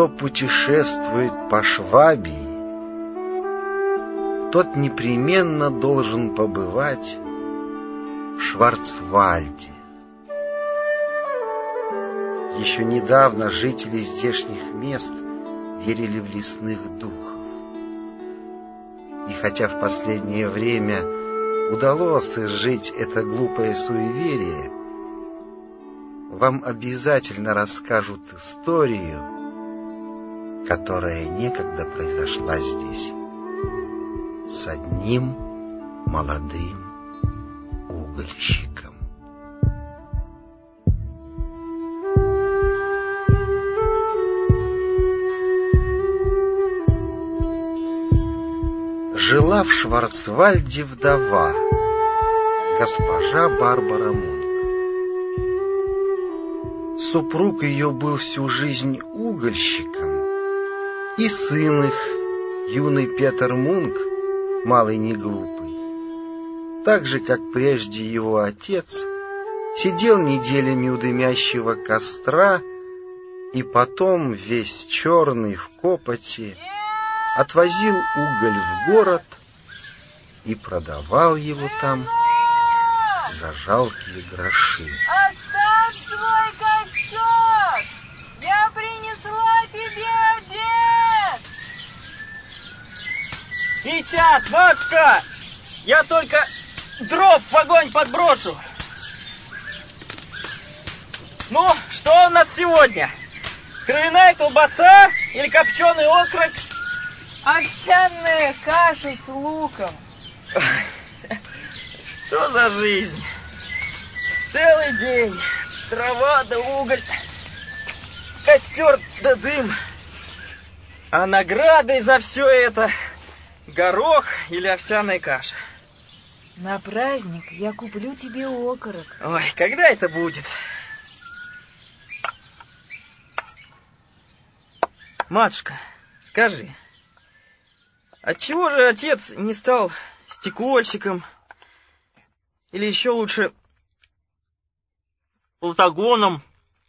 Кто путешествует по Швабии, тот непременно должен побывать в Шварцвальде. Еще недавно жители здешних мест верили в лесных духов. И хотя в последнее время удалось изжить это глупое суеверие, вам обязательно расскажут историю, которая некогда произошла здесь с одним молодым угольщиком. Жила в Шварцвальде вдова, госпожа Барбара Мунк. Супруг ее был всю жизнь угольщиком, и сын их, юный Петер Мунк, малый не глупый, так же, как прежде его отец, сидел неделями у дымящего костра и потом, весь черный в копоти, отвозил уголь в город и продавал его там за жалкие гроши. Оставь свой костер! Я принесла тебе обед! Сейчас, матушка! Я только дров в огонь подброшу. Ну, что у нас сегодня? Кровяная колбаса или копченый окорок? Овсяная каша с луком. Что за жизнь? Целый день. Трава да уголь. Костер да дым. А наградой за все это горох или овсяная каша? На праздник я куплю тебе окорок. Ой, когда это будет? Матушка, скажи, отчего же отец не стал стекольщиком? Или еще лучше платагоном?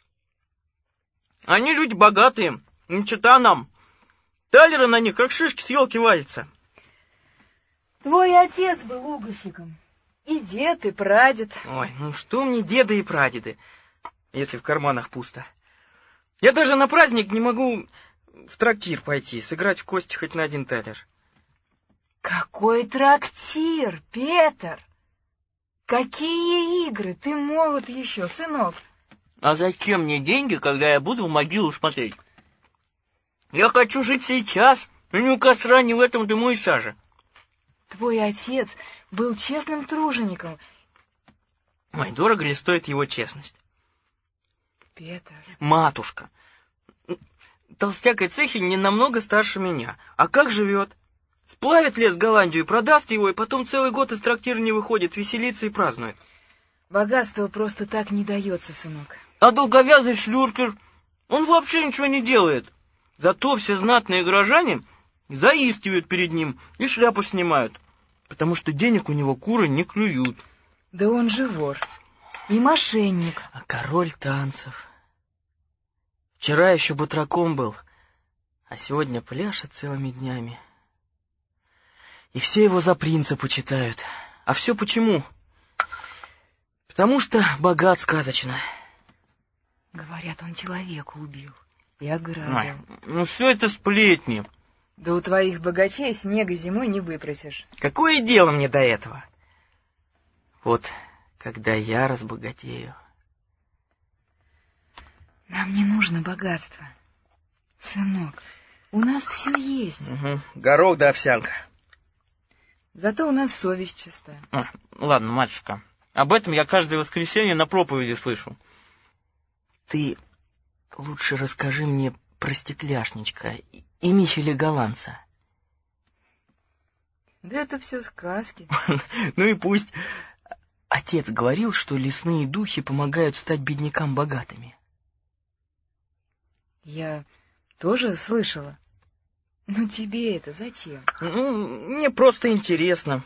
Они люди богатые, не чета нам. Талеры на них, как шишки с елки, валятся. Твой отец был угольщиком. И дед, и прадед. Ой, ну что мне деды и прадеды, если в карманах пусто? Я даже на праздник не могу в трактир пойти, сыграть в кости хоть на 1 талер. Какой трактир, Петр? Какие игры? Ты молод еще, сынок. А зачем мне деньги, когда я буду в могилу смотреть? Я хочу жить сейчас, и ни у костра, ни в этом дыму и саже. Твой отец был честным тружеником. Ой, дорого ли стоит его честность? Петр. Матушка, толстяк и цехи не намного старше меня. А как живет? Сплавит лес в Голландию, продаст его, и потом целый год из трактира не выходит, веселится и празднует. Богатство просто так не дается, сынок. А долговязый шлюркер, он вообще ничего не делает. Зато все знатные горожане заискивают перед ним и шляпу снимают, потому что денег у него куры не клюют. Да он же вор и мошенник. А король танцев. Вчера еще батраком был, а сегодня пляшет целыми днями. И все его за принца почитают. А все почему? Потому что богат сказочно. Говорят, он человека убил и ограбил. Ой, ну все это сплетни. Да у твоих богачей снега зимой не выпросишь. Какое дело мне до этого? Вот когда я разбогатею. Нам не нужно богатство. Сынок, у нас все есть. Угу. Горох да овсянка. Зато у нас совесть чистая. Ладно, матушка, об этом я каждое воскресенье на проповеди слышу. Ты лучше расскажи мне про стекляшничка и Михеля Голландца. Да это все сказки. Ну и пусть. Отец говорил, что лесные духи помогают стать беднякам богатыми. Я тоже слышала. Но тебе это зачем? Мне просто интересно.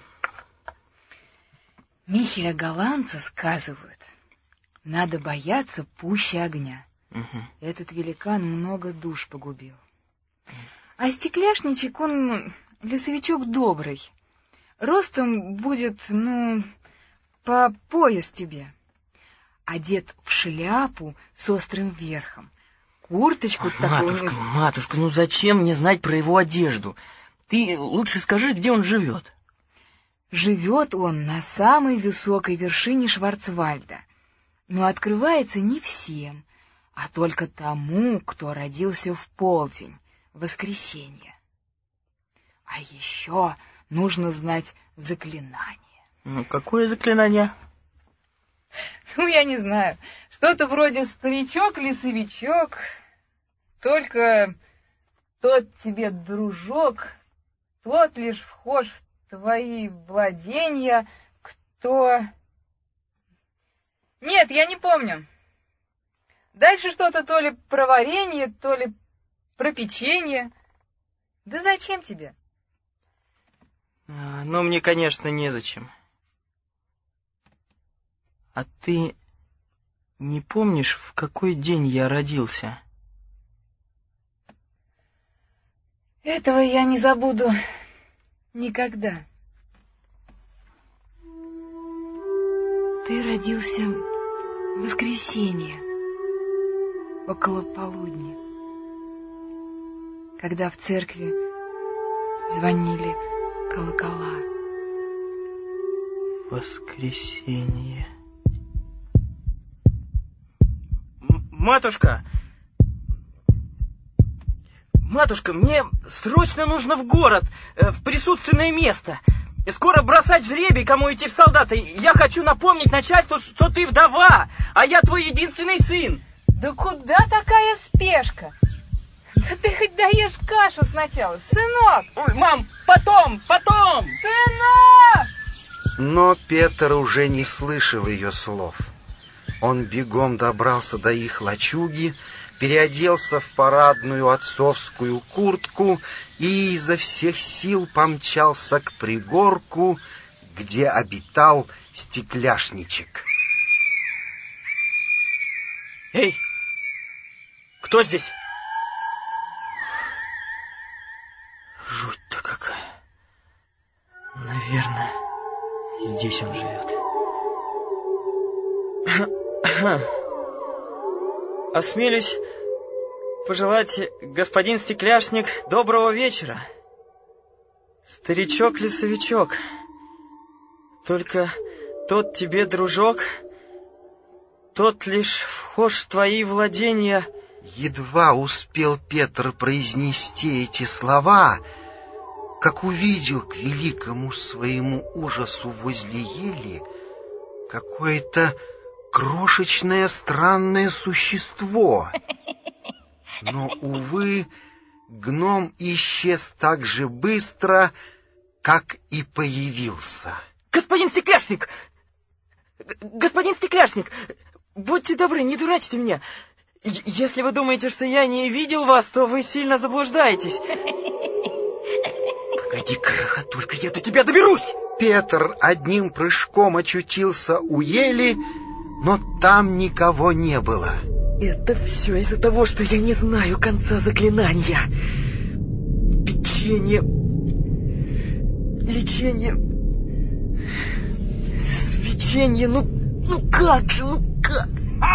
Михеля Голландца, сказывают, надо бояться пуще огня. Этот великан много душ погубил. А стекляшничек, он лесовичок добрый. Ростом будет, по пояс тебе. Одет в шляпу с острым верхом. Курточку такую... Матушка, зачем мне знать про его одежду? Ты лучше скажи, где он живет. Живет он на самой высокой вершине Шварцвальда, но открывается не всем, а только тому, кто родился в полдень, в воскресенье. А еще нужно знать заклинание. Какое заклинание? Я не знаю. Что-то вроде старичок-лесовичок, только тот тебе дружок, тот лишь вхож в твои владения, кто... Нет, я не помню. Дальше что-то то ли про варенье, то ли про печенье. Да зачем тебе? Мне, конечно, незачем. А ты не помнишь, в какой день я родился? Этого я не забуду никогда. Ты родился в воскресенье, около полудня, когда в церкви звонили колокола. Воскресенье. Матушка! Матушка, мне срочно нужно в город, в присутственное место. Скоро бросать жребий, кому идти в солдаты. Я хочу напомнить начальству, что ты вдова, а я твой единственный сын. Да куда такая спешка? Да ты хоть даешь кашу сначала, сынок! Ой, мам, потом! Сынок! Но Петр уже не слышал ее слов. Он бегом добрался до их лачуги, переоделся в парадную отцовскую куртку и изо всех сил помчался к пригорку, где обитал стекляшничек. Эй, кто здесь? Жуть-то какая. Наверное, здесь он живет. Осмелюсь пожелать, господин стекляшник, доброго вечера. Старичок-лесовичок, только тот тебе дружок, тот лишь вхож в твои владения. Едва успел Петр произнести эти слова, как увидел к великому своему ужасу возле ели какое-то крошечное странное существо. Но, увы, гном исчез так же быстро, как и появился. Господин стекляшник! Господин стекляшник! Будьте добры, не дурачьте меня. Если вы думаете, что я не видел вас, то вы сильно заблуждаетесь. Погоди, крохотулька, я до тебя доберусь! Петр одним прыжком очутился у ели, но там никого не было. Это все из-за того, что я не знаю конца заклинания. Печенье... Лечение... Свечение... Ну как же, как?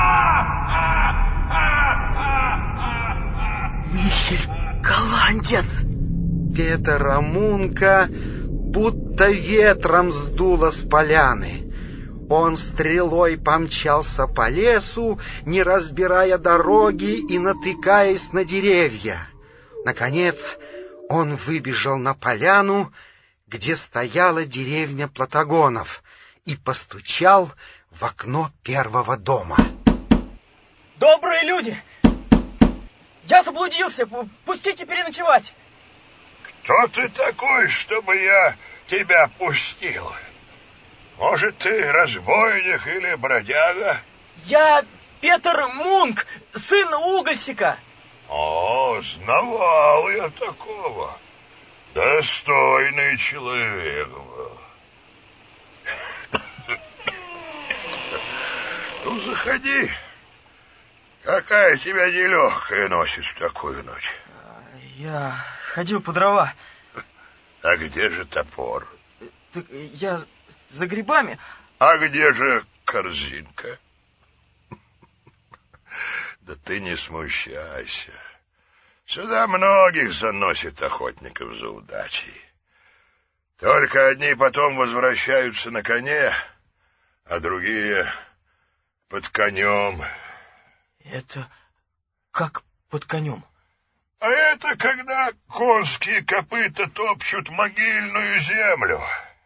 Михель Голландец! Петра Мунка будто ветром сдуло с поляны. Он стрелой помчался по лесу, не разбирая дороги и натыкаясь на деревья. Наконец он выбежал на поляну, где стояла деревня Платагонов, и постучал в окно первого дома. Добрые люди! Я заблудился, пустите переночевать. Кто ты такой, чтобы я тебя пустил? Может, ты разбойник или бродяга? Я Петр Мунк, сын угольщика. О, знавал я такого. Достойный человек был. Ну, заходи. Какая тебя нелегкая носит в такую ночь? Я ходил по дрова. А где же топор? Так я за грибами. А где же корзинка? Да ты не смущайся. Сюда многих заносит охотников за удачей. Только одни потом возвращаются на коне, а другие под конем. Это как под конем? А это когда конские копыта топчут могильную землю.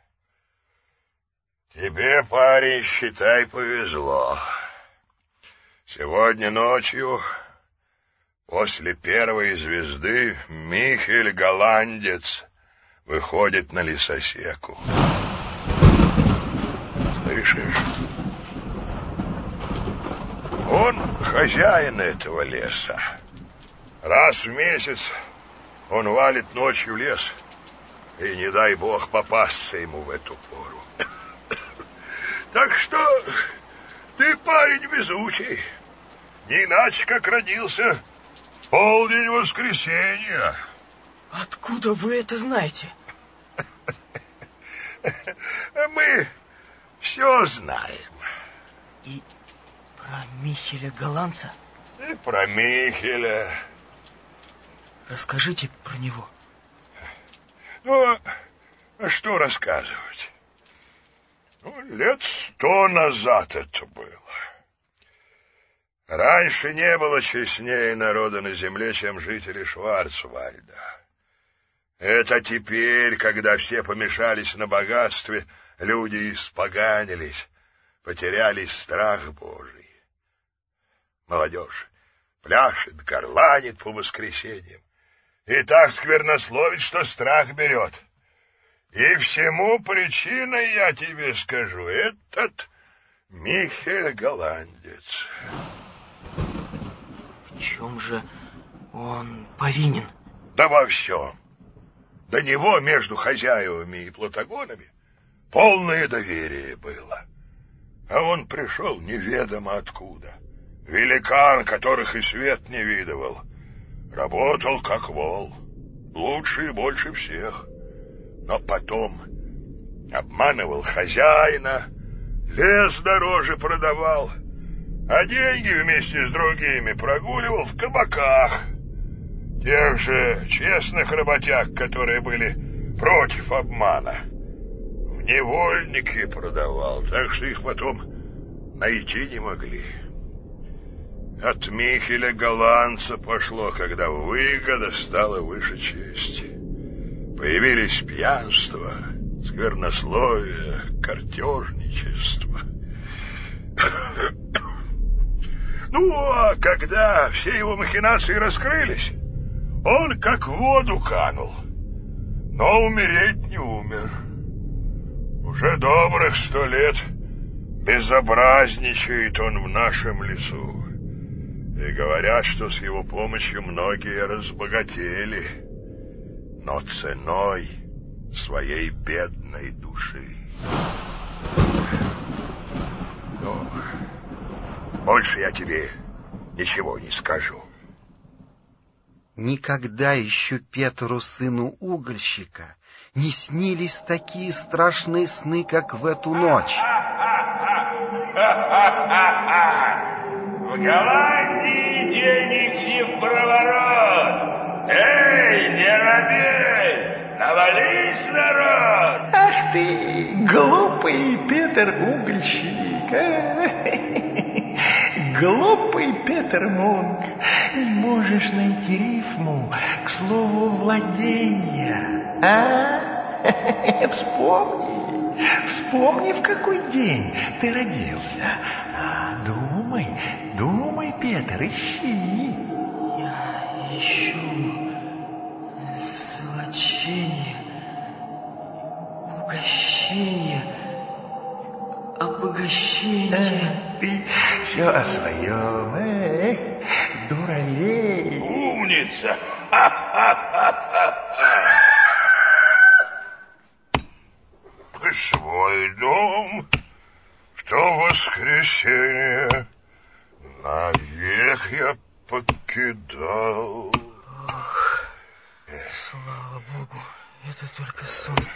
Тебе, парень, считай, повезло. Сегодня ночью, после первой звезды, Михель Голландец выходит на лесосеку. Слышишь? Он хозяин этого леса. Раз в месяц он валит ночью в лес, и не дай бог попасться ему в эту пору. Так что ты парень везучий, не иначе как родился в полдень воскресенья. Откуда вы это знаете? Мы все знаем. И про Михеля Голландца? И про Михеля. Расскажите про него. Ну, а что рассказывать? Лет 100 назад это было. Раньше не было честнее народа на земле, чем жители Шварцвальда. Это теперь, когда все помешались на богатстве, люди испоганились, потеряли страх Божий. Молодежь пляшет, горланит по воскресеньям и так сквернословит, что страх берет. И всему причиной, я тебе скажу, этот Михель Голландец. В чем же он повинен? Да во всем. До него между хозяевами и плотогонами полное доверие было. А он пришел неведомо откуда. Великан, которых и свет не видывал. Работал как вол, лучше и больше всех. Но потом обманывал хозяина, лес дороже продавал, а деньги вместе с другими прогуливал в кабаках. Тех же честных работяг, которые были против обмана, в невольники продавал, так что их потом найти не могли. От Михеля Голландца пошло, когда выгода стала выше чести. Появились пьянство, сквернословие, картежничество. Ну, а когда все его махинации раскрылись, он как в воду канул, но умереть не умер. Уже добрых 100 лет безобразничает он в нашем лесу. И говорят, что с его помощью многие разбогатели, но ценой своей бедной души. Но больше я тебе ничего не скажу. Никогда еще Петру, сыну угольщика, не снились такие страшные сны, как в эту ночь. В Голландии денег не в проворот. Эй, не робей, навались, народ! Ах ты, глупый Петр угольщик, глупый Петер Мунк, не можешь найти рифму к слову владения, а? Вспомни, в какой день ты родился. Думай, Петр, ищи. Я ищу золочение, угощение, обогащение. Ты все о своем, дуралей. Умница! Свой дом в то воскресенье Навек я покидал. Ох, слава богу, это только сон.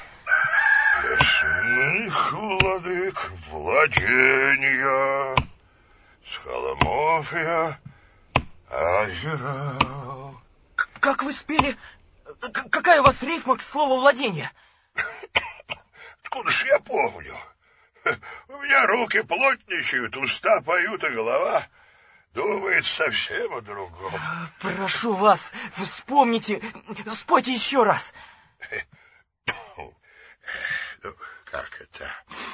Лесных владык владения, с холмов я озирал. Как вы спели? Какая у вас рифма к слову «владение»? Откуда ж я помню? У меня руки плотничают, уста поют, и голова думает совсем о другом. Прошу вас, вспомните, спойте еще раз. Ну, как это?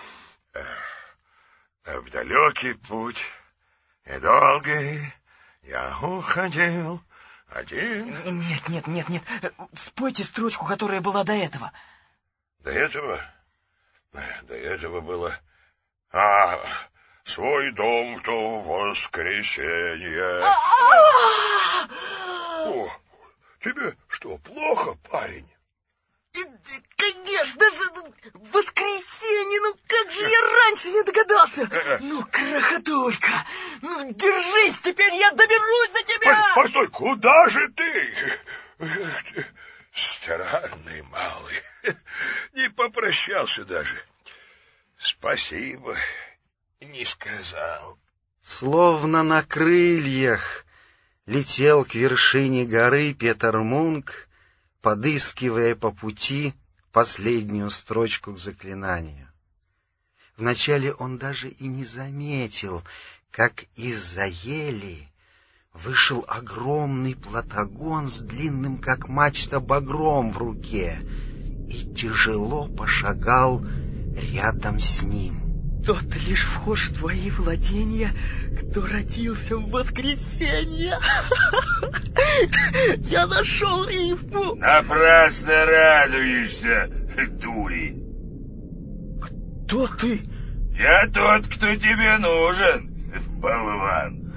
В далекий путь и долгий я уходил один. Нет. Спойте строчку, которая была до этого. До этого было... свой дом в то воскресенье. О, тебе что, плохо, парень? Конечно же, воскресенье, ну как же я раньше не догадался. Ну, крохотулька, ну держись, теперь я доберусь до тебя. Постой, куда же ты? Странный малый, не попрощался даже. Спасибо, не сказал. Словно на крыльях летел к вершине горы Петер Мунк, подыскивая по пути последнюю строчку к заклинанию. Вначале он даже и не заметил, как из-за ели вышел огромный платагон с длинным, как мачта, багром в руке и тяжело пошагал рядом с ним. Тот лишь вхож в твои владения, кто родился в воскресенье. Я нашел рифму. Напрасно радуешься, дури. Кто ты? Я тот, кто тебе нужен, болван.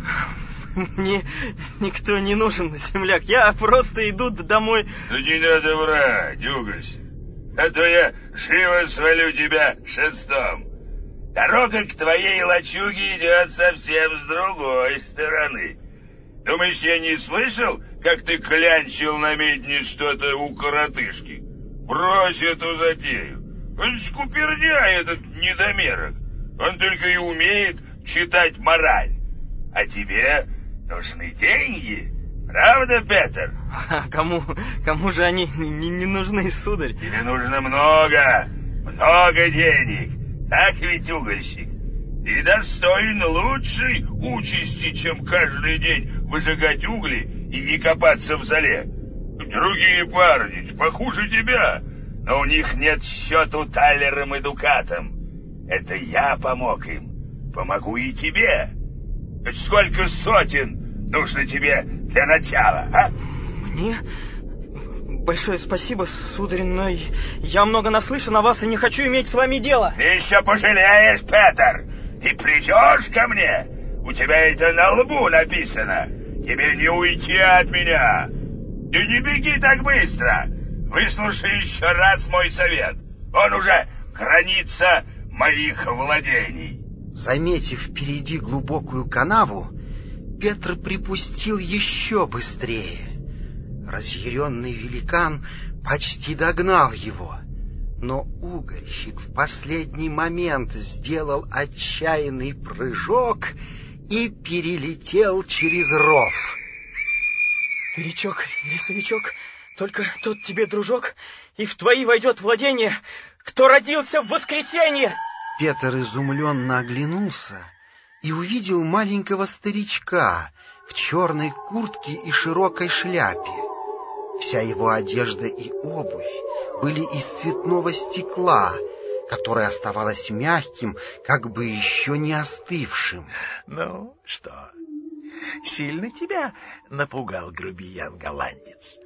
Мне никто не нужен, земляк. Я просто иду домой. Ну не надо врать, уголься. А то я живо свалю тебя шестом. Дорога к твоей лачуге идет совсем с другой стороны. Думаешь, я не слышал, как ты клянчил на медне что-то у коротышки? Брось эту затею. Он скупердя, этот недомерок. Он только и умеет читать мораль. А тебе нужны деньги, правда, Петер? А кому же они не нужны, сударь? Тебе нужно много денег. Так ведь, угольщик? Ты достоин лучшей участи, чем каждый день выжигать угли и не копаться в золе. Другие парни похуже тебя, но у них нет счету талерам и дукатам. Это я помог им. Помогу и тебе. Сколько сотен нужно тебе для начала, а? Мне? Большое спасибо, сударь, но я много наслышан о вас и не хочу иметь с вами дело. Ты еще пожалеешь, Петер. Ты придешь ко мне? У тебя это на лбу написано. Тебе не уйти от меня. Ты не беги так быстро. Выслушай еще раз мой совет. Он уже граница моих владений. Заметив впереди глубокую канаву, Петр припустил еще быстрее. Разъяренный великан почти догнал его, но угольщик в последний момент сделал отчаянный прыжок и перелетел через ров. Старичок, лесовичок, только тот тебе, дружок, и в твои войдет владение, кто родился в воскресенье. Петр изумленно оглянулся и увидел маленького старичка в черной куртке и широкой шляпе. Вся его одежда и обувь были из цветного стекла, которое оставалось мягким, как бы еще не остывшим. Ну, что, сильно тебя напугал грубиян-голландец?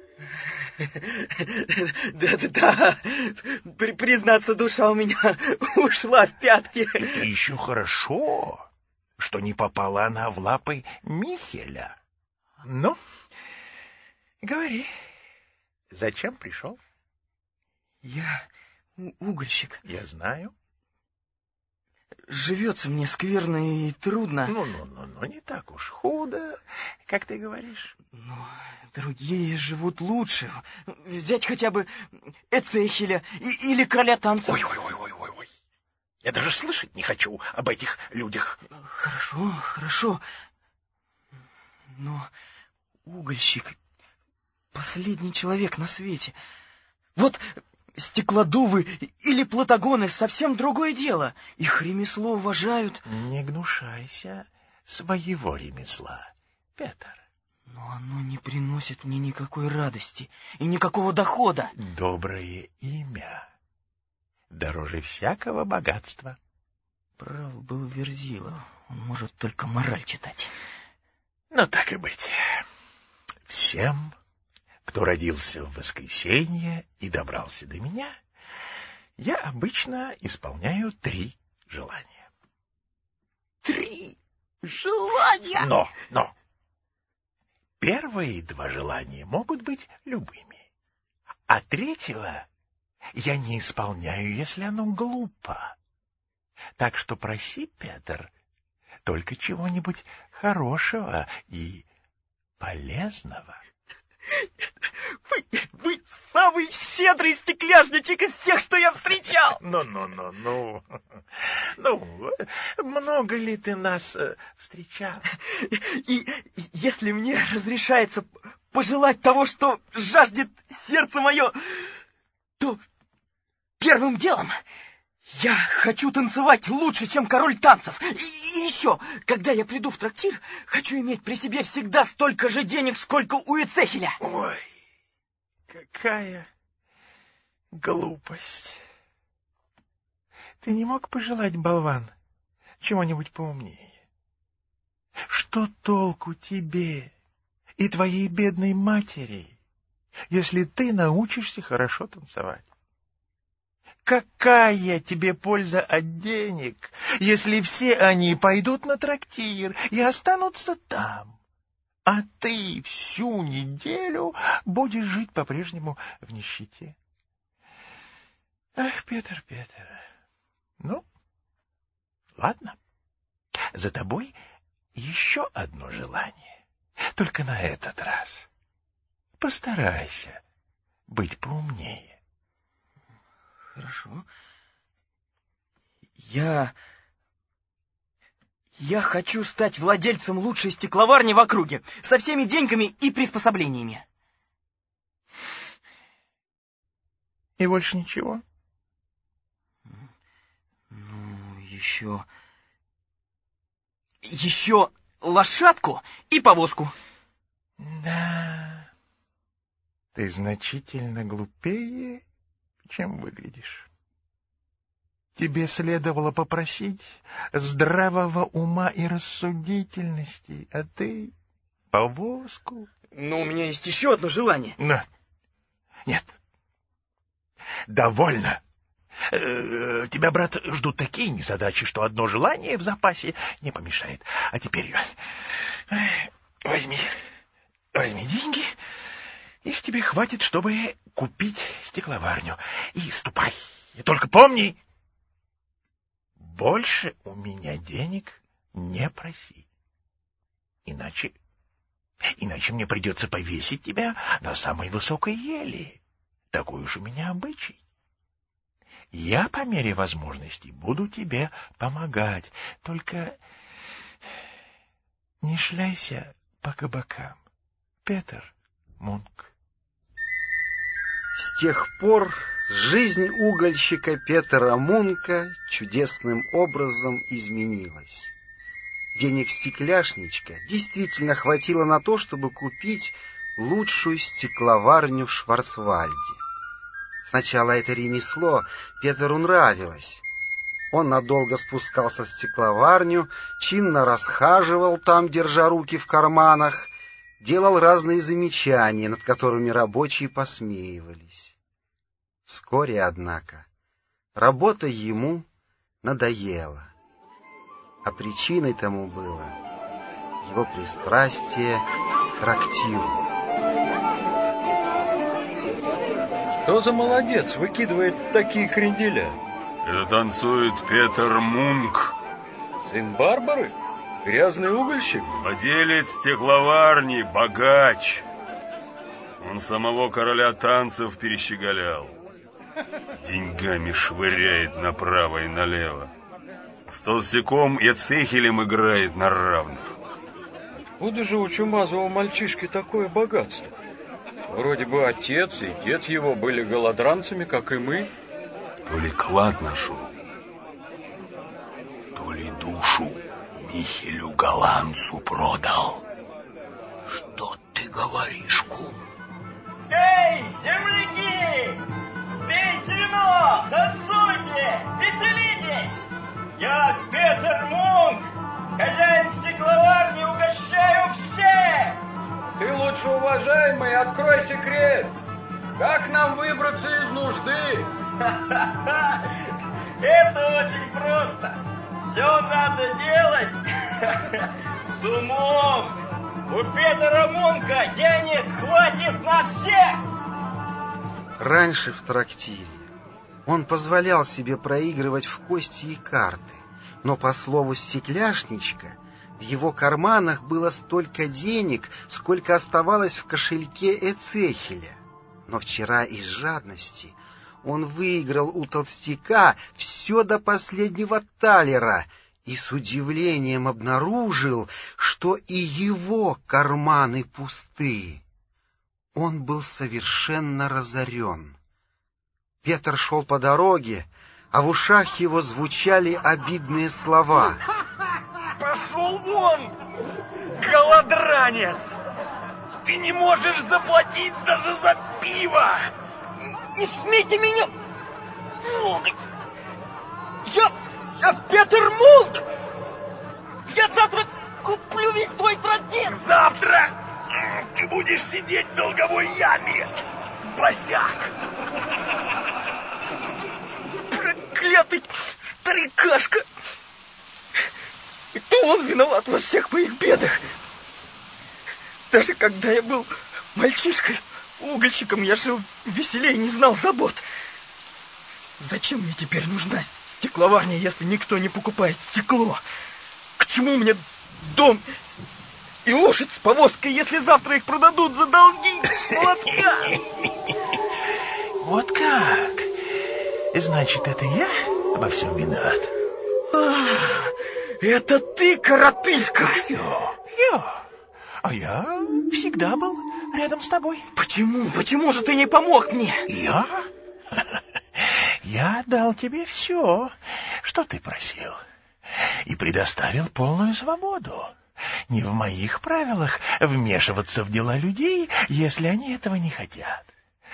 Да, признаться, душа у меня ушла в пятки. Это еще хорошо, что не попала она в лапы Михеля. Ну, говори, зачем пришел? Я угольщик. Я знаю. живется мне скверно и трудно. Ну, не так уж худо, как ты говоришь. Но другие живут лучше. Взять хотя бы Эцехеля или короля танцев. Ой. Я даже слышать не хочу об этих людях. Хорошо. Но угольщик — последний человек на свете. Вот стеклодувы или платагоны — совсем другое дело. Их ремесло уважают. Не гнушайся своего ремесла, Петр. Но оно не приносит мне никакой радости и никакого дохода. Доброе имя дороже всякого богатства. Прав был Верзила. Он может только мораль читать. Ну, так и быть. Всем, кто родился в воскресенье и добрался до меня, я обычно исполняю 3 желания. 3 желания? Но! Первые 2 желания могут быть любыми, а 3-го я не исполняю, если оно глупо. Так что проси, Петр, только чего-нибудь хорошего и полезного. Вы самый щедрый стекляшничек из всех, что я встречал. Ну, много ли ты нас встречал? И если мне разрешается пожелать того, что жаждет сердце мое, то первым делом я хочу танцевать лучше, чем король танцев. И еще, когда я приду в трактир, хочу иметь при себе всегда столько же денег, сколько у Эцехеля. Ой, какая глупость. Ты не мог пожелать, болван, чего-нибудь поумнее? Что толку тебе и твоей бедной матери, если ты научишься хорошо танцевать? Какая тебе польза от денег, если все они пойдут на трактир и останутся там, а ты всю неделю будешь жить по-прежнему в нищете? Ах, Петр, ну, ладно, за тобой еще одно желание, только на этот раз постарайся быть поумнее. Хорошо. Я хочу стать владельцем лучшей стекловарни в округе, со всеми деньгами и приспособлениями. И больше ничего? Ну, еще лошадку и повозку. Да, ты значительно глупее, чем выглядишь. Тебе следовало попросить здравого ума и рассудительности, а ты — повозку. Но у меня есть еще одно желание. Нет. Довольно. Тебя, брат, ждут такие незадачи, что одно желание в запасе не помешает. А теперь возьми деньги. Их тебе хватит, чтобы купить стекловарню. И ступай. И только помни, больше у меня денег не проси. Иначе мне придется повесить тебя на самой высокой ели. Такой уж у меня обычай. Я по мере возможности буду тебе помогать. Только не шляйся по кабакам, Петр Мунк. С тех пор жизнь угольщика Петера Мунка чудесным образом изменилась. Денег стекляшничка действительно хватило на то, чтобы купить лучшую стекловарню в Шварцвальде. Сначала это ремесло Петеру нравилось. Он надолго спускался в стекловарню, чинно расхаживал там, держа руки в карманах, делал разные замечания, над которыми рабочие посмеивались. Вскоре, однако, работа ему надоела, а причиной тому было его пристрастие к трактиру. Что за молодец выкидывает такие кренделя? Это танцует Петер Мунк. Сын Барбары? Грязный угольщик? Владелец стекловарни, богач. Он самого короля танцев перещеголял. Деньгами швыряет направо и налево. С толстяком и цехелем играет на равных. Откуда же у чумазого мальчишки такое богатство? Вроде бы отец и дед его были голодранцами, как и мы. То ли клад нашел, то ли душу Михелю Голландцу продал. Что ты говоришь, кум? Эй, земляки! Пейте вино, танцуйте, веселитесь! Я Петер Мунк, хозяин стекловарни, угощаю всех! Ты лучше, уважаемый, открой секрет. Как нам выбраться из нужды? Это очень просто. Все надо делать с умом. У Петера Мунка денег хватит на всех. Раньше в трактире он позволял себе проигрывать в кости и карты, но, по слову стекляшничка, в его карманах было столько денег, сколько оставалось в кошельке Эцехеля. Но вчера из жадности он выиграл у толстяка все до последнего талера и с удивлением обнаружил, что и его карманы пусты. Он был совершенно разорен. Петр шел по дороге, а в ушах его звучали обидные слова. Пошел вон, голодранец! Ты не можешь заплатить даже за пиво! Не смейте меня трогать! Я Петер Мунк! Я завтра куплю весь твой трактир! Завтра ты будешь сидеть в долговой яме, босяк! Проклятый старикашка! Это он виноват во всех моих бедах! Даже когда я был мальчишкой, угольщиком, я жил веселее и не знал забот. Зачем мне теперь нужна стекловарня, если никто не покупает стекло? К чему мне дом и лошадь с повозкой, если завтра их продадут за долги молотка? Вот как? Значит, это я обо всем виноват? Это ты, коротышка! Я. А я всегда был рядом с тобой. Почему? Почему же ты не помог мне? Я? Я дал тебе все, что ты просил, и предоставил полную свободу. Не в моих правилах вмешиваться в дела людей, если они этого не хотят.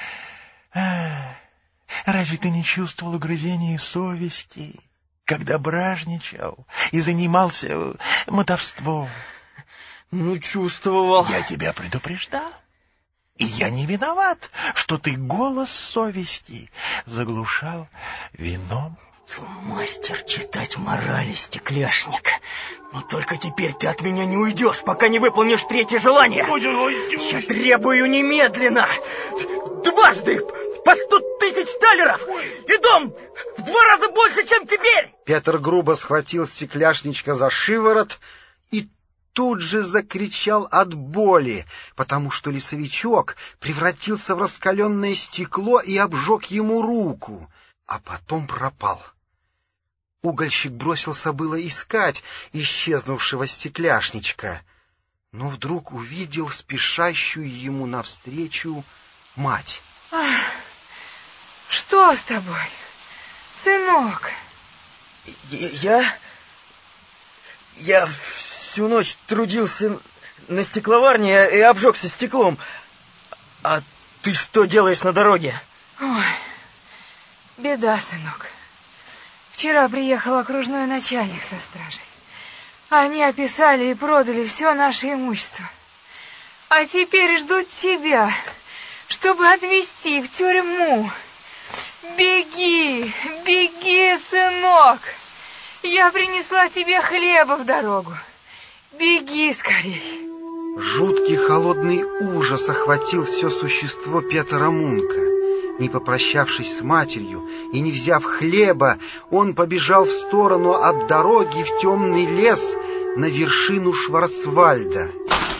Разве ты не чувствовал угрызения совести, когда бражничал и занимался мотовством? Ну, чувствовал. Я тебя предупреждал. И я не виноват, что ты голос совести заглушал вином. Мастер читать морали, стекляшник. Но только теперь ты от меня не уйдешь, пока не выполнишь третье желание. Я требую немедленно. Дважды по 100 000 талеров. И дом в 2 раза больше, чем теперь. Петр грубо схватил стекляшничка за шиворот и тут же закричал от боли, потому что лесовичок превратился в раскаленное стекло и обжег ему руку, а потом пропал. Угольщик бросился было искать исчезнувшего стекляшничка, но вдруг увидел спешащую ему навстречу мать. Что с тобой, сынок? Я всю ночь трудился на стекловарне и обжегся стеклом. А ты что делаешь на дороге? Ой, беда, сынок. Вчера приехал окружной начальник со стражей. Они описали и продали все наше имущество. А теперь ждут тебя, чтобы отвезти в тюрьму. Беги, беги, сынок. Я принесла тебе хлеба в дорогу. Беги скорей. Жуткий холодный ужас охватил все существо Петера Мунка. Не попрощавшись с матерью и не взяв хлеба, он побежал в сторону от дороги в темный лес на вершину Шварцвальда.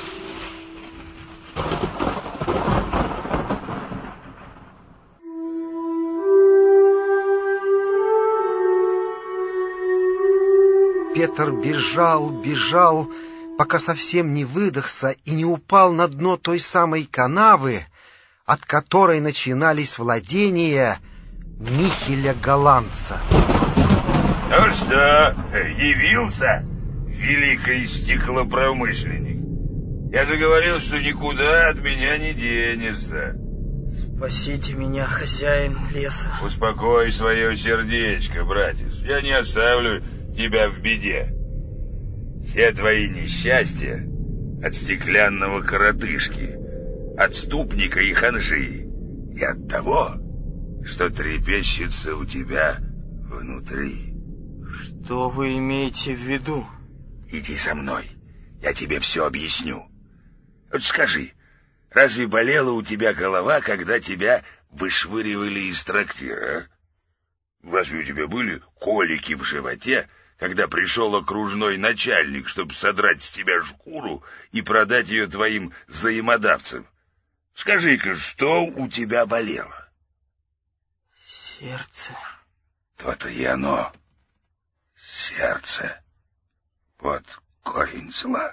Петр бежал, пока совсем не выдохся и не упал на дно той самой канавы, от которой начинались владения Михеля Голландца. Ну что, явился, великий стеклопромышленник? Я же говорил, что никуда от меня не денешься. Спасите меня, хозяин леса. Успокой свое сердечко, братец. Я не оставлю тебя в беде. Все твои несчастья от стеклянного коротышки, отступника и ханжи, и от того, что трепещется у тебя внутри. Что вы имеете в виду? Иди со мной, я тебе все объясню. Вот скажи, разве болела у тебя голова, когда тебя вышвыривали из трактира, а? Разве у тебя были колики в животе, когда пришел окружной начальник, чтобы содрать с тебя шкуру и продать ее твоим взаимодавцам? Скажи-ка, что у тебя болело? Сердце. То-то и оно. Сердце. Вот корень зла.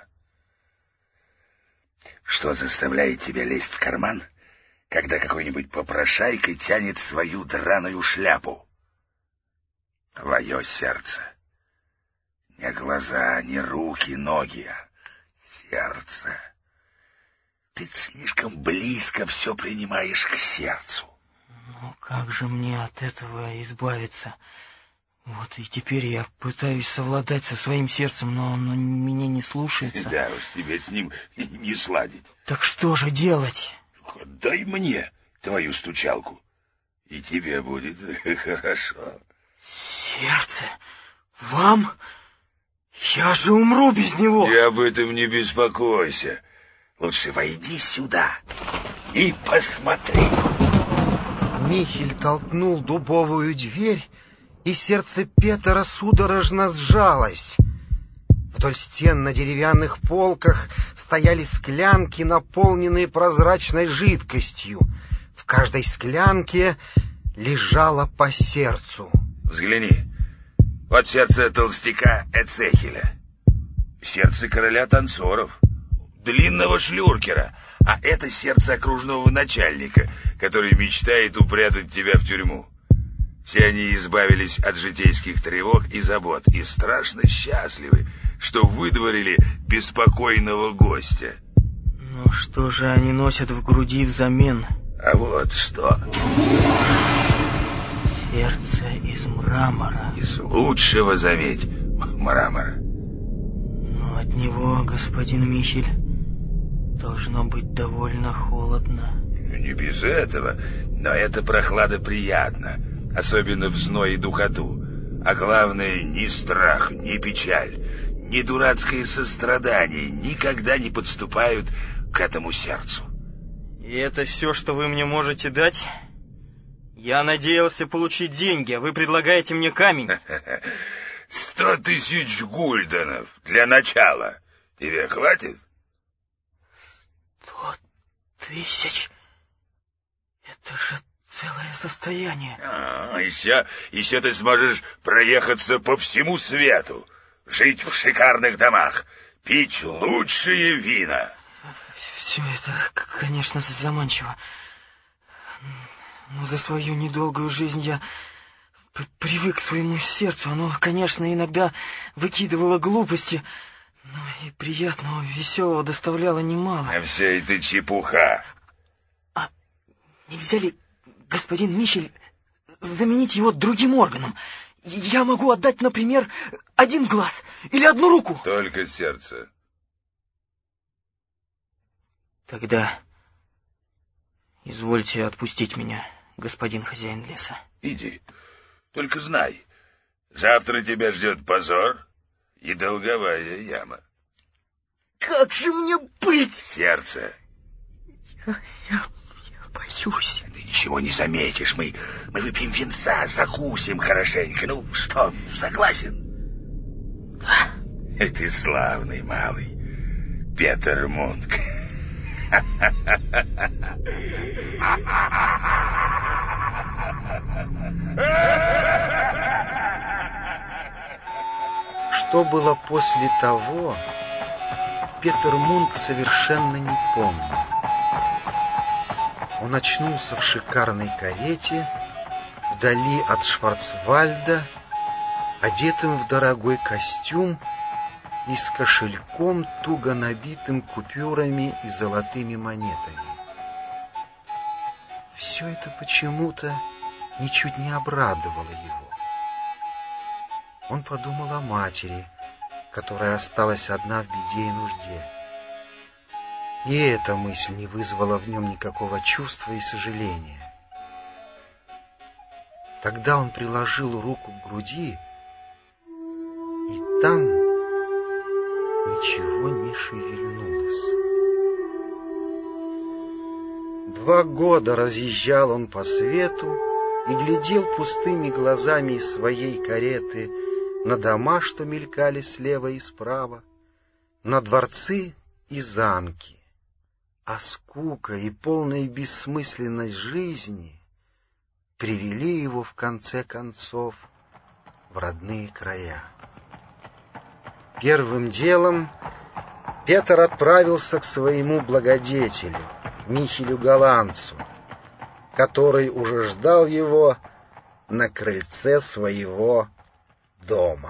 Что заставляет тебя лезть в карман, когда какой-нибудь попрошайка тянет свою драную шляпу? Твое сердце. Не глаза, не руки, ноги, а сердце. Ты слишком близко все принимаешь к сердцу. Ну как же мне от этого избавиться? Вот и теперь я пытаюсь совладать со своим сердцем, но оно меня не слушается. Да уж, тебе с ним не сладить. Так что же делать? Дай мне твою стучалку, и тебе будет хорошо. Сердце? Вам? Я же умру без него. Ты об этом не беспокойся. Лучше войди сюда и посмотри. Михель толкнул дубовую дверь, и сердце Петра судорожно сжалось. Вдоль стен на деревянных полках стояли склянки, наполненные прозрачной жидкостью. В каждой склянке лежало по сердцу. Взгляни. Вот сердце толстяка Эцехеля, сердце короля танцоров, длинного шлюркера, а это сердце окружного начальника, который мечтает упрятать тебя в тюрьму. Все они избавились от житейских тревог и забот и страшно счастливы, что выдворили беспокойного гостя. Но что же они носят в груди взамен? А вот что. Сердце из мрамора. Из лучшего, заметь, мрамора. Но от него, господин Михель, должно быть довольно холодно. Не без этого, но эта прохлада приятна, особенно в зной и духоту. А главное, ни страх, ни печаль, ни дурацкое сострадание никогда не подступают к этому сердцу. И это все, что вы мне можете дать? Я надеялся получить деньги, а вы предлагаете мне камень. 100 000 гульденов для начала. Тебе хватит? 100 000? Это же целое состояние. Еще ты сможешь проехаться по всему свету, жить в шикарных домах, пить лучшие вина. Все это, конечно, заманчиво. Но за свою недолгую жизнь я привык к своему сердцу. Оно, конечно, иногда выкидывало глупости, но и приятного, веселого доставляло немало. А вся эта чепуха. А нельзя ли, господин Михель, заменить его другим органом? Я могу отдать, например, один глаз или одну руку. Только сердце. Тогда извольте отпустить меня, господин хозяин леса. Иди. Только знай, завтра тебя ждет позор и долговая яма. Как же мне быть? Сердце. Я боюсь. Ты ничего не заметишь. Мы выпьем винца, закусим хорошенько. Ну что, согласен? Да. Ты славный малый, Петер Мунк. Что было после того, Петер Мунк совершенно не помнил. Он очнулся в шикарной карете, вдали от Шварцвальда, одетым в дорогой костюм и с кошельком, туго набитым купюрами и золотыми монетами. Все это почему-то ничуть не обрадовало его. Он подумал о матери, которая осталась одна в беде и нужде. И эта мысль не вызвала в нем никакого чувства и сожаления. Тогда он приложил руку к груди, и там ничего не шевельнулось. 2 года разъезжал он по свету и глядел пустыми глазами из своей кареты на дома, что мелькали слева и справа, на дворцы и замки. А скука и полная бессмысленность жизни привели его в конце концов в родные края. Первым делом Петр отправился к своему благодетелю, Михелю Голландцу, который уже ждал его на крыльце своего дома.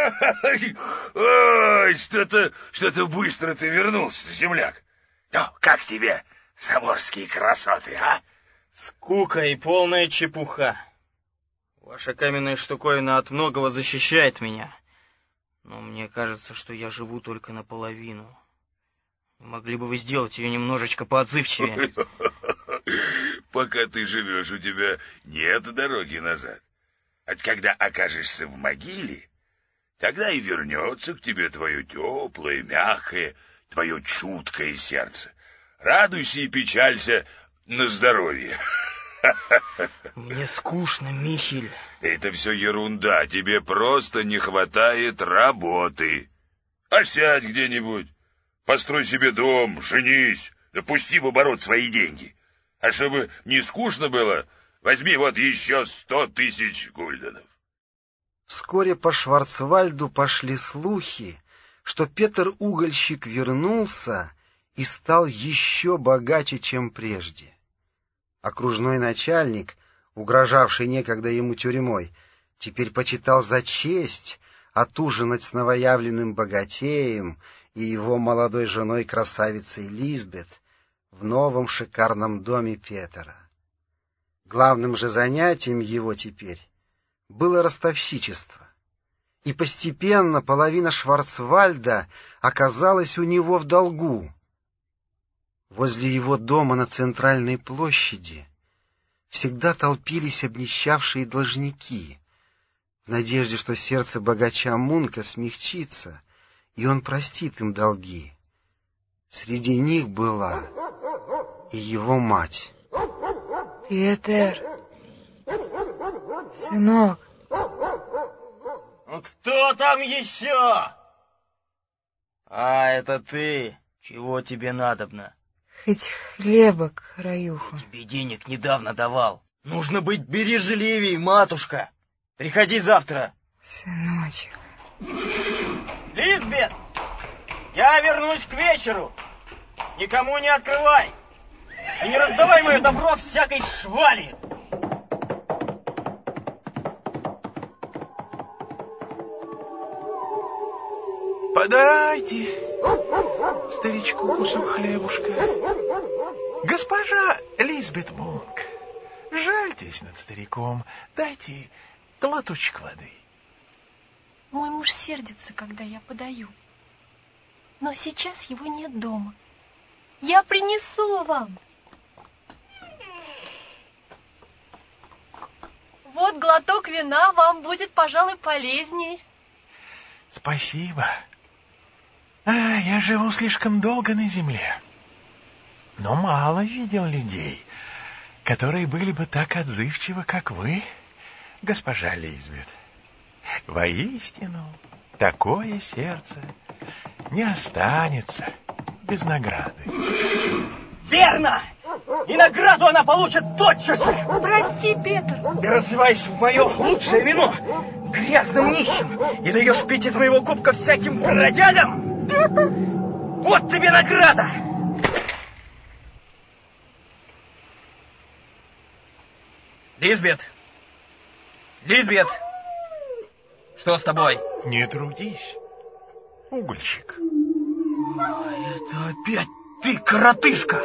Ой, что-то быстро ты вернулся, земляк. Ну, как тебе заморские красоты, а? Скука и полная чепуха. Ваша каменная штуковина от многого защищает меня. Но мне кажется, что я живу только наполовину. Не могли бы вы сделать ее немножечко поотзывчивее? Пока ты живешь, у тебя нет дороги назад. А когда окажешься в могиле, тогда и вернется к тебе твое теплое, мягкое, твое чуткое сердце. Радуйся и печалься на здоровье. Мне скучно, Михель. Это все ерунда, тебе просто не хватает работы. А сядь где-нибудь, построй себе дом, женись, да пусти в оборот свои деньги. А чтобы не скучно было, возьми вот еще 100 000 гульденов. Вскоре по Шварцвальду пошли слухи, что Петр Угольщик вернулся и стал еще богаче, чем прежде. Окружной начальник, угрожавший некогда ему тюрьмой, теперь почитал за честь отужинать с новоявленным богатеем и его молодой женой красавицей Лизбет в новом шикарном доме Петера. Главным же занятием его теперь было ростовщичество. И постепенно половина Шварцвальда оказалась у него в долгу. Возле его дома на центральной площади всегда толпились обнищавшие должники, в надежде, что сердце богача Мунка смягчится, и он простит им долги. Среди них была и его мать. Петер, сынок. Кто там еще? А, это ты. Чего тебе надобно? Хоть хлеба краюху. Тебе денег недавно давал. Нужно быть бережливей, матушка. Приходи завтра. Сыночек. Лизбет, я вернусь к вечеру. Никому не открывай. И не раздавай мое добро всякой швали. Подайте старичку кусок хлебушка. Госпожа Лизбет Мунк, жальтесь над стариком, дайте глоточек воды. Мой муж сердится, когда я подаю. Но сейчас его нет дома. Я принесу вам. Вот глоток вина вам будет, пожалуй, полезнее. Спасибо. Я живу слишком долго на земле, но мало видел людей, которые были бы так отзывчивы, как вы, госпожа Лизбет. Воистину, такое сердце не останется без награды. Верно! И награду она получит тотчас же! Прости, Петр. Ты разливаешь мое лучшее вино грязным нищим и даешь пить из моего кубка всяким бродягам? Вот тебе награда! Лизбет! Лизбет! Что с тобой? Не трудись, угольщик. Это опять ты, коротышка!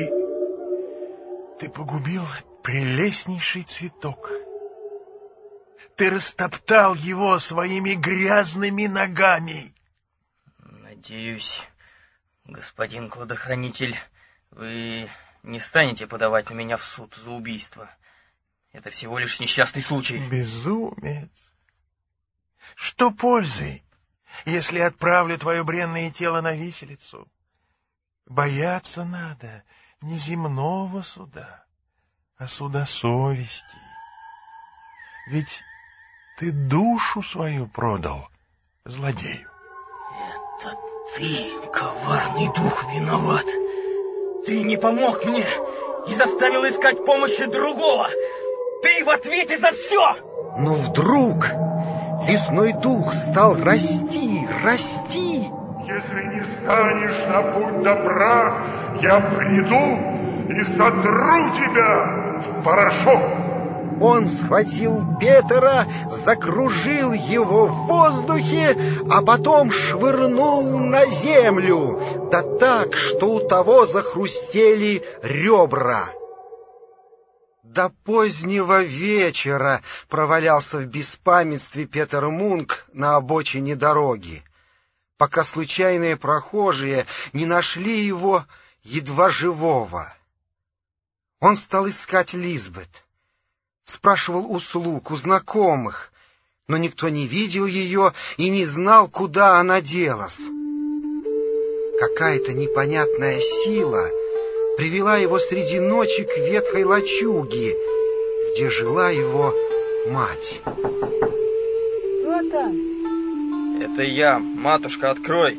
Ты погубил прелестнейший цветок. Ты растоптал его своими грязными ногами. Надеюсь, господин кладохранитель, вы не станете подавать на меня в суд за убийство. Это всего лишь несчастный случай. Безумец! Что пользы, если отправлю твое бренное тело на виселицу? Бояться надо не земного суда, а суда совести. Ведь ты душу свою продал злодею. Это ты, коварный дух, виноват. Ты не помог мне и заставил искать помощи другого. Ты в ответе за все! Но вдруг лесной дух стал расти. Если не станешь на путь добра, я приду и сотру тебя в порошок. Он схватил Петра, закружил его в воздухе, а потом швырнул на землю, да так, что у того захрустели ребра. До позднего вечера провалялся в беспамятстве Петер Мунк на обочине дороги, пока случайные прохожие не нашли его едва живого. Он стал искать Лизбет, спрашивал у слуг, у знакомых, но никто не видел ее и не знал, куда она делась. Какая-то непонятная сила привела его среди ночи к ветхой лачуге, где жила его мать. Кто там? Это я, матушка, открой.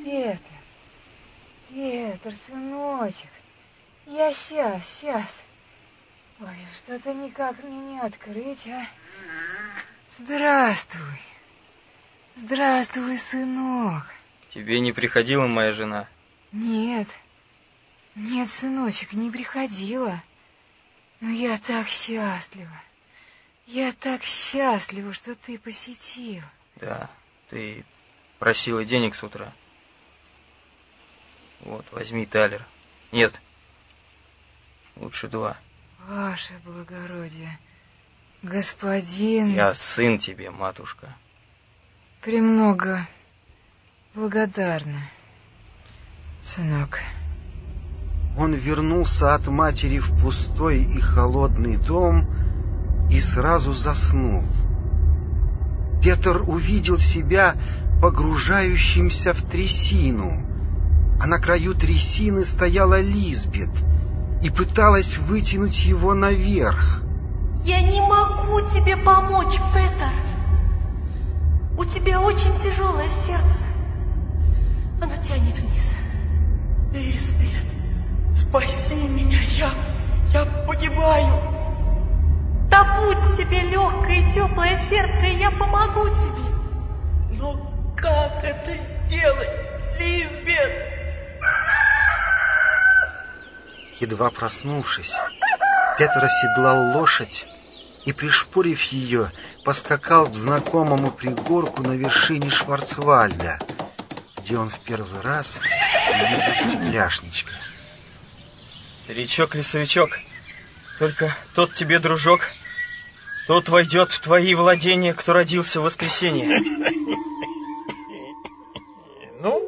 Петр, сыночек, я сейчас. Ой, что-то никак мне не открыть, а? Здравствуй, сынок. Тебе не приходила моя жена? Нет, сыночек, не приходила. Но я так счастлива, что ты посетил. Да, ты просила денег с утра. Вот, возьми талер. Нет, лучше 2. Ваше благородие, господин... Я сын тебе, матушка. Премного благодарна, сынок. Он вернулся от матери в пустой и холодный дом и сразу заснул. Петр увидел себя погружающимся в трясину, а на краю трясины стояла Лизбет и пыталась вытянуть его наверх. Я не могу тебе помочь, Петр. У тебя очень тяжелое сердце. Оно тянет вниз. Лизбет, спаси меня, я погибаю. Добудь себе легкое и теплое сердце, и я помогу тебе. Но как это сделать, Лизбет? Едва проснувшись, Петр оседлал лошадь и, пришпорив ее, поскакал к знакомому пригорку на вершине Шварцвальда, где он в первый раз увидел стекляшничка. Старичок-лесовичок, только тот тебе, дружок, тот войдет в твои владения, кто родился в воскресенье. Ну,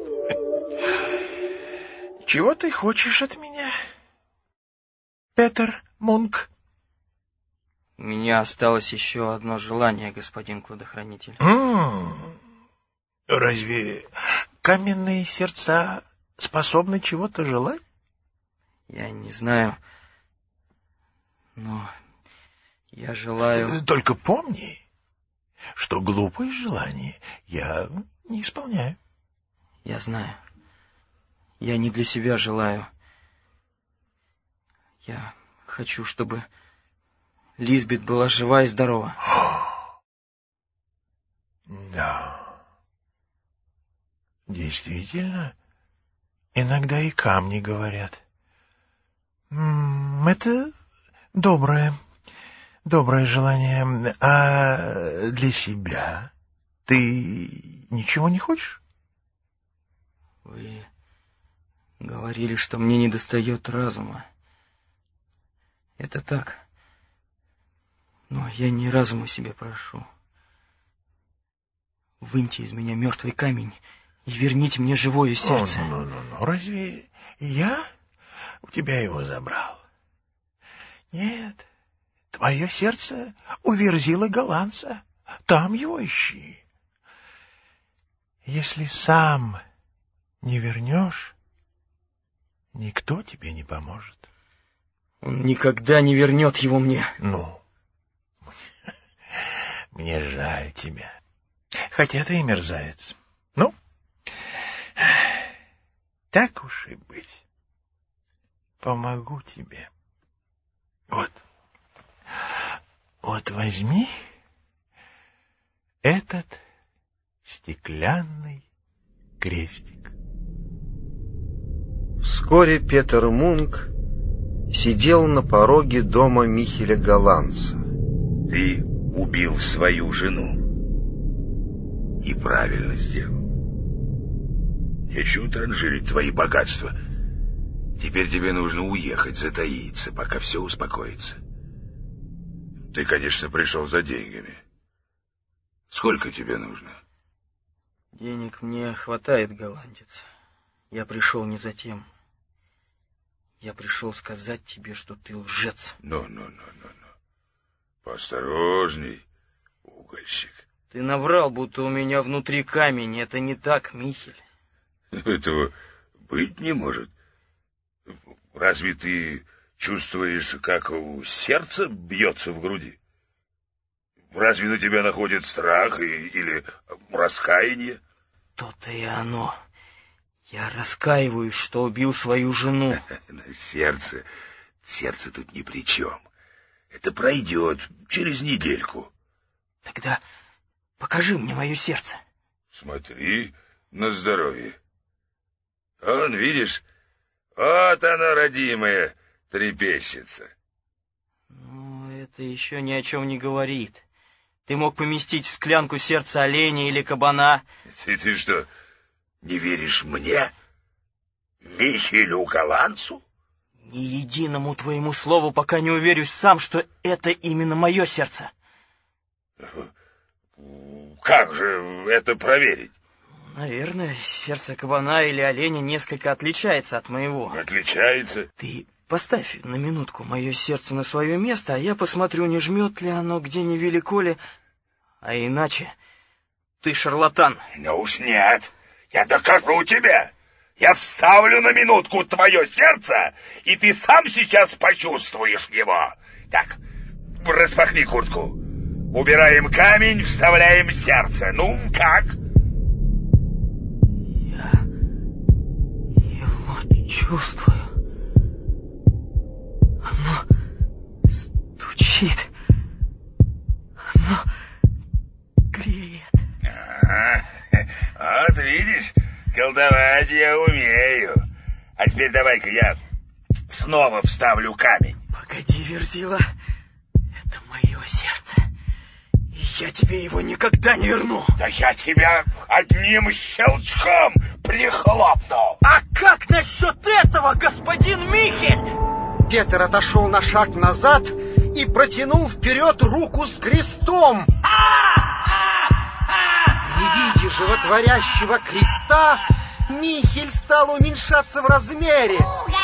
чего ты хочешь от меня, Петер Мунк? У меня осталось еще одно желание, господин кладохранитель. Разве каменные сердца способны чего-то желать? Я не знаю, Но я желаю... Только помни, что глупые желания я не исполняю. Я знаю. Я не для себя желаю. Я хочу, чтобы Лизбет была жива и здорова. Да. Действительно, иногда и камни говорят. Это доброе желание. А для себя ты ничего не хочешь? Вы говорили, что мне недостает разума. Это так. Но я не разуму себе прошу. Выньте из меня мертвый камень и верните мне живое сердце. Разве я у тебя его забрал? Нет, твое сердце у Верзилы голландца. Там его ищи. Если сам не вернешь, никто тебе не поможет. Он никогда не вернет его мне. Ну, мне жаль тебя. Хотя ты и мерзавец. Ну, так уж и быть. Помогу тебе. Вот возьми этот стеклянный крестик. Вскоре Петер Мунк сидел на пороге дома Михеля Голландца. Ты убил свою жену. И правильно сделал. Нечего транжирить твои богатства. Теперь тебе нужно уехать, затаиться, пока все успокоится. Ты, конечно, пришел за деньгами. Сколько тебе нужно? Денег мне хватает, голландец. Я пришел не за тем. Я пришел сказать тебе, что ты лжец. Ну. Поосторожней, угольщик. Ты наврал, будто у меня внутри камень. Это не так, Михель. Этого быть не может. Разве ты чувствуешь, как сердце бьется в груди? Разве на тебя находит страх или раскаяние? То-то и оно. Я раскаиваюсь, что убил свою жену. Сердце тут ни при чем. Это пройдет через недельку. Тогда покажи мне мое сердце. Смотри на здоровье. Вон, видишь, вот оно, родимое, трепещется. Ну, это еще ни о чем не говорит. Ты мог поместить в склянку сердце оленя или кабана. Ты что, не веришь мне? Михелю Голландцу? Ни единому твоему слову, пока не уверюсь сам, что это именно мое сердце. Как же это проверить? Наверное, сердце кабана или оленя несколько отличается от моего. Отличается? Ты поставь на минутку мое сердце на свое место, а я посмотрю, не жмет ли оно, где невелико ли. А иначе ты шарлатан. Ну уж нет, я докажу тебе. Я вставлю на минутку твое сердце, и ты сам сейчас почувствуешь его. Так, распахни куртку. Убираем камень, вставляем сердце. Ну, как? Я его чувствую. Оно стучит. Оно греет. Вот видишь, колдовать я умею. А теперь давай-ка я снова вставлю камень. Погоди, Верзила. Это мое сердце. И я тебе его никогда не верну. Да я тебя одним щелчком прихлопну. А как насчет этого, господин Михель? Петер отошел на шаг назад и протянул вперед руку с крестом. При виде животворящего креста Михель стал уменьшаться в размере.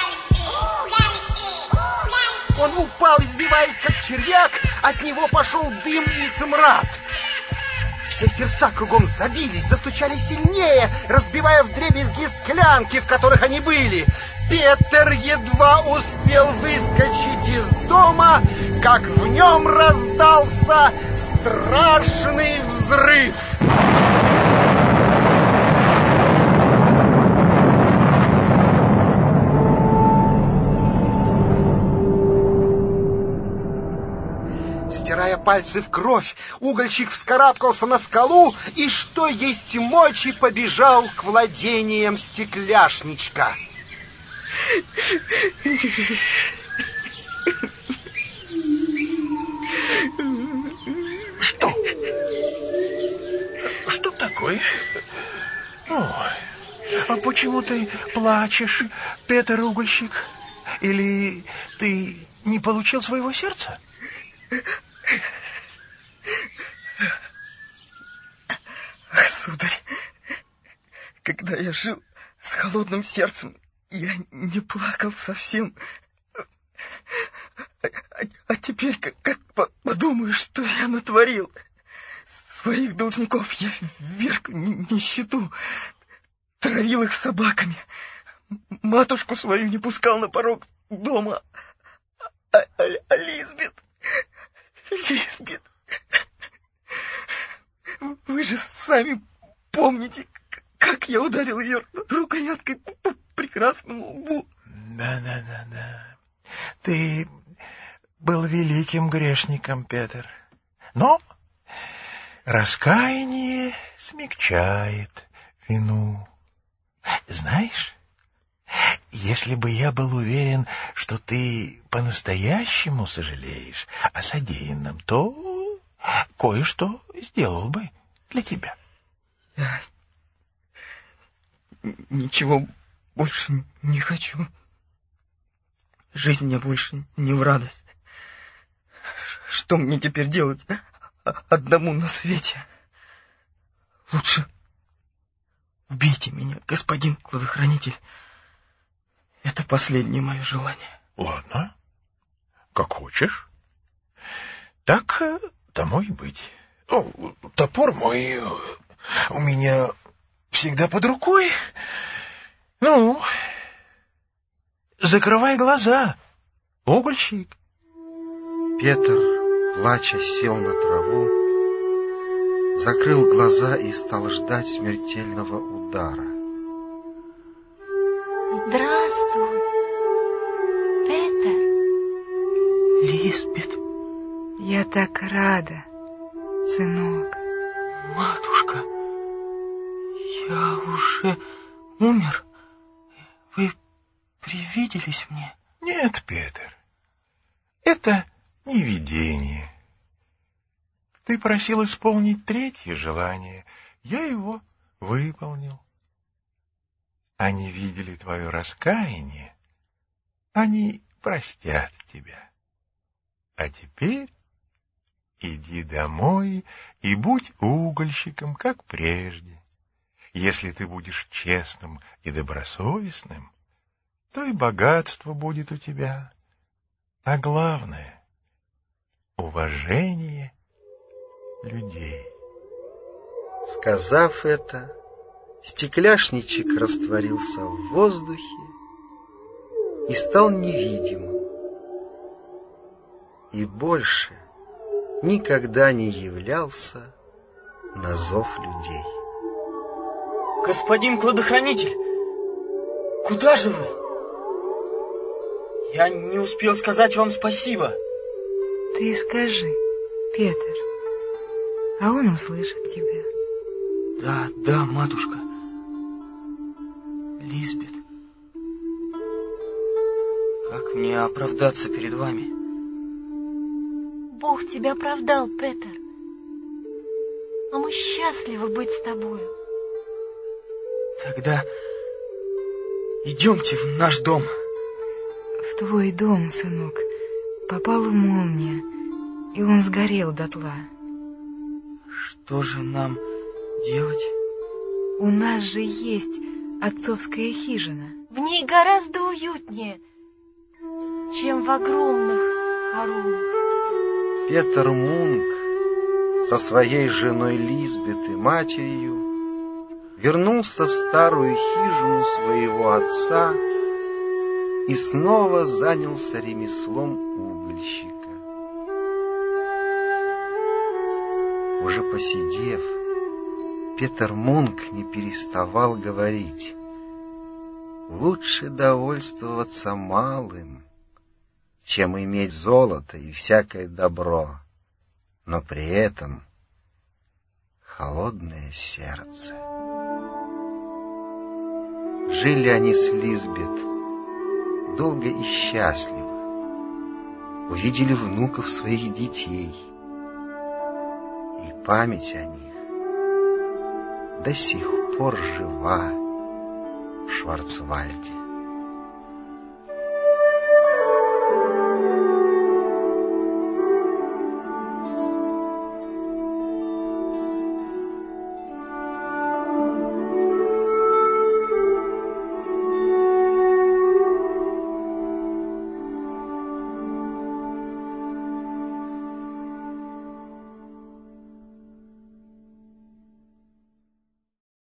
Он упал, извиваясь как червяк, от него пошел дым и смрад. Все сердца кругом забились, застучали сильнее, разбивая вдребезги склянки, в которых они были. Петер едва успел выскочить из дома, как в нем раздался страшный взрыв. Стирая пальцы в кровь, угольщик вскарабкался на скалу и, что есть мочи, побежал к владениям стекляшничка. Что такое? А почему ты плачешь, Петер Угольщик? Или ты не получил своего сердца? Сударь, когда я жил с холодным сердцем, я не плакал совсем. А теперь, как подумаю, что я натворил. Своих должников я вверг в нищету, травил их собаками, матушку свою не пускал на порог дома. А Лизбет... Лизбет... Вы же сами помните, как я ударил ее рукояткой по прекрасному лбу. Да. Ты был великим грешником, Петер. Но раскаяние смягчает вину. Знаешь, если бы я был уверен, что ты по-настоящему сожалеешь о содеянном, то кое-что сделал бы для тебя. Я ничего больше не хочу. Жизнь мне больше не в радость. Что мне теперь делать одному на свете? Лучше убейте меня, господин кладохранитель. Это последнее мое желание. Ладно, как хочешь. Так тому и быть. Топор мой у меня всегда под рукой. Ну, закрывай глаза, угольщик. Петр, плача, сел на траву, закрыл глаза и стал ждать смертельного удара. Здравствуй, Петер. Лизбет. Я так рада, сынок. Матушка, я уже умер. Вы привиделись мне? Нет, Петер, это не видение. Ты просил исполнить третье желание, я его выполнил. Они видели твое раскаяние, они простят тебя. А теперь иди домой и будь угольщиком, как прежде. Если ты будешь честным и добросовестным, то и богатство будет у тебя. А главное — уважение людей. Сказав это, стекляшничек растворился в воздухе и стал невидимым. И больше никогда не являлся на зов людей. Господин кладохранитель, куда же вы? Я не успел сказать вам спасибо. Ты скажи, Петр, а он услышит тебя. Да, матушка. Лизбет. Как мне оправдаться перед вами? Бог тебя оправдал, Петер. А мы счастливы быть с тобою. Тогда идемте в наш дом. В твой дом, сынок, попала молния, и он сгорел дотла. Что же нам делать? У нас же есть отцовская хижина. В ней гораздо уютнее, чем в огромных хоромах. Петер Мунк со своей женой Лизбет и матерью вернулся в старую хижину своего отца и снова занялся ремеслом угольщика. Уже посидев, Петер Мунк не переставал говорить: лучше довольствоваться малым, чем иметь золото и всякое добро, но при этом холодное сердце. Жили они с Лизбет долго и счастливо, увидели внуков своих детей, и память о них до сих пор жива в Шварцвальде.